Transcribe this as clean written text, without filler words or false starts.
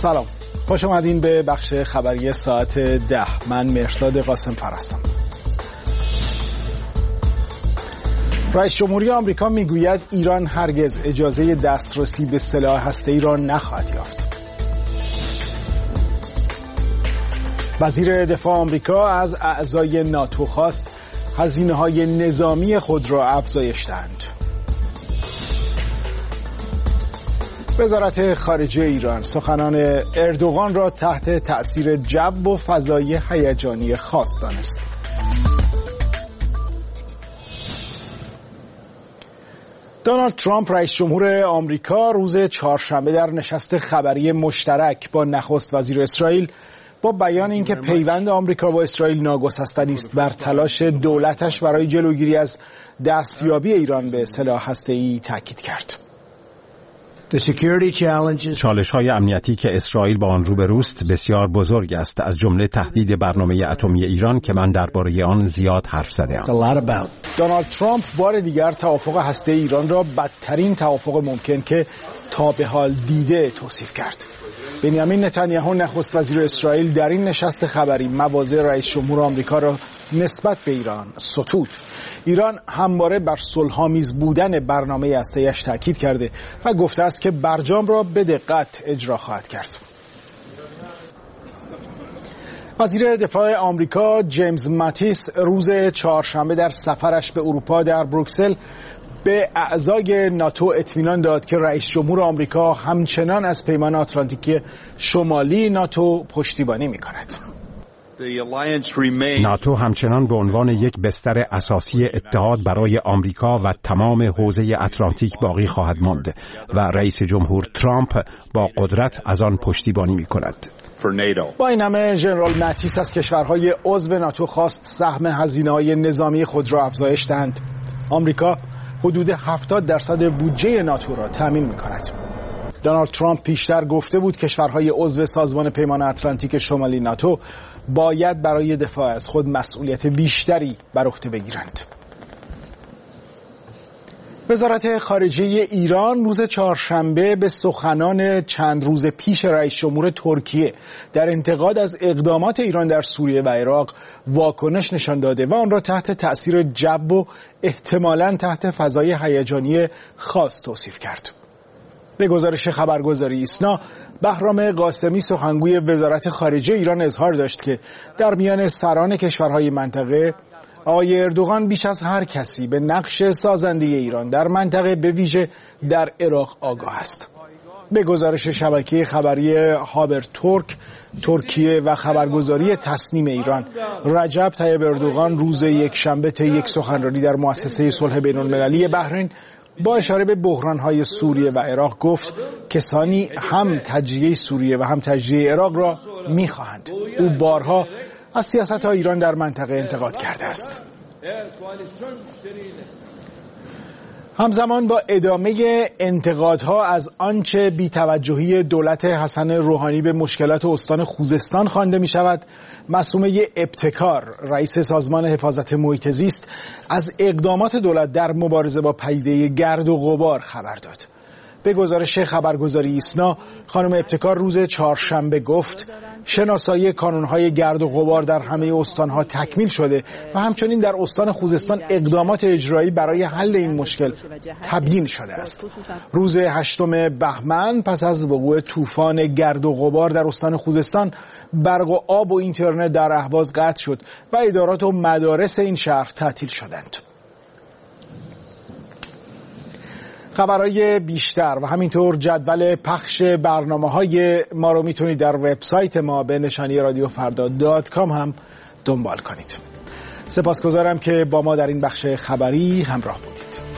سلام، خوش آمدین به بخش خبری ساعت 10. من مهرداد قاسم هستم. رئیس جمهوری آمریکا میگوید ایران هرگز اجازه دسترسی به سلاح هسته‌ای را نخواهد یافت. وزیر دفاع آمریکا از اعضای ناتو خواست هزینه‌های نظامی خود را افزایش دهند. وزارت خارجه ایران سخنان اردوغان را تحت تأثیر جو و فضای هیجانی خاص دانست. دونالد ترامپ رئیس جمهور آمریکا روز چهارشنبه در نشست خبری مشترک با نخست وزیر اسرائیل با بیان اینکه پیوند آمریکا با اسرائیل ناگسستنی است بر تلاش دولتش برای جلوگیری از دستیابی ایران به سلاح هسته‌ای تاکید کرد. چالش‌های امنیتی که اسرائیل با آن روبروست بسیار بزرگ است، از جمله تهدید برنامه اتمی ایران که من درباره آن زیاد حرف زده‌ام. دونالد ترامپ بار دیگر توافق هسته‌ای ایران را بدترین توافق ممکن که تا به حال دیده توصیف کرد. بنیامین نتانیاهو نخست وزیر اسرائیل در این نشست خبری مواضع رئیس جمهور آمریکا را نسبت به ایران ستود. ایران همواره بر صلح‌آمیز بودن برنامه هسته‌ایش تاکید کرده و گفته است که برجام را به دقت اجرا خواهد کرد. وزیر دفاع آمریکا جیمز ماتیس روز چهارشنبه در سفرش به اروپا در بروکسل به اعضای ناتو اطمینان داد که رئیس جمهور آمریکا همچنان از پیمان آتلانتیک شمالی ناتو پشتیبانی می‌کند. ناتو همچنان به عنوان یک بستر اساسی اتحاد برای آمریکا و تمام حوزه اتلانتیک باقی خواهد ماند و رئیس جمهور ترامپ با قدرت از آن پشتیبانی می‌کند. با این همه ژنرال ماتیس از کشورهای عضو ناتو خواست سهم هزینه‌های نظامی خود را افزایش دهند. آمریکا حدود 70% بودجه ناتو را تامین می‌کند. دونالد ترامپ پیشتر گفته بود کشورهای عضو سازمان پیمان اتلانتیک شمالی ناتو باید برای دفاع از خود مسئولیت بیشتری بر عهده بگیرند. وزارت خارجه ایران روز چهارشنبه به سخنان چند روز پیش رئیس جمهور ترکیه در انتقاد از اقدامات ایران در سوریه و عراق واکنش نشان داده و آن را تحت تأثیر جو و احتمالاً تحت فضای هیجانی خاص توصیف کرد. به گزارش خبرگزاری ایسنا، بهرام قاسمی سخنگوی وزارت خارجه ایران اظهار داشت که در میان سران کشورهای منطقه آقای اردوغان بیش از هر کسی به نقش سازنده ایران در منطقه به ویژه در عراق آگاه است. به گزارش شبکه خبری هابر ترکیه و خبرگزاری تصنیم ایران، رجب طیب اردوغان روز یکشنبه طی یک سخنرانی در مؤسسه صلح بین‌المللی بحرین با اشاره به بحران‌های سوریه و عراق گفت کسانی هم تجزیه سوریه و هم تجزیه عراق را می‌خواهند. او بارها از سیاست‌های ایران در منطقه انتقاد کرده است. همزمان با ادامه انتقادها از آنچه بی‌توجهی دولت حسن روحانی به مشکلات استان خوزستان خوانده می‌شود، معصومه ابتکار رئیس سازمان حفاظت محیط زیست از اقدامات دولت در مبارزه با پدیده گرد و غبار خبر داد. به گزارش خبرگزاری ایسنا، خانم ابتکار روز چهارشنبه گفت شناسایی کانون‌های گرد و غبار در همه استان‌ها تکمیل شده و همچنین در استان خوزستان اقدامات اجرایی برای حل این مشکل تبیین شده است. روز 8 بهمن پس از وقوع طوفان گرد و غبار در استان خوزستان، برق و آب و اینترنت در اهواز قطع شد و ادارات و مدارس این شهر تعطیل شدند. خبرهای بیشتر و همینطور جدول پخش برنامه‌های ما رو میتونید در وبسایت ما به نشانی radiofarda.com هم دنبال کنید. سپاسگزارم که با ما در این بخش خبری همراه بودید.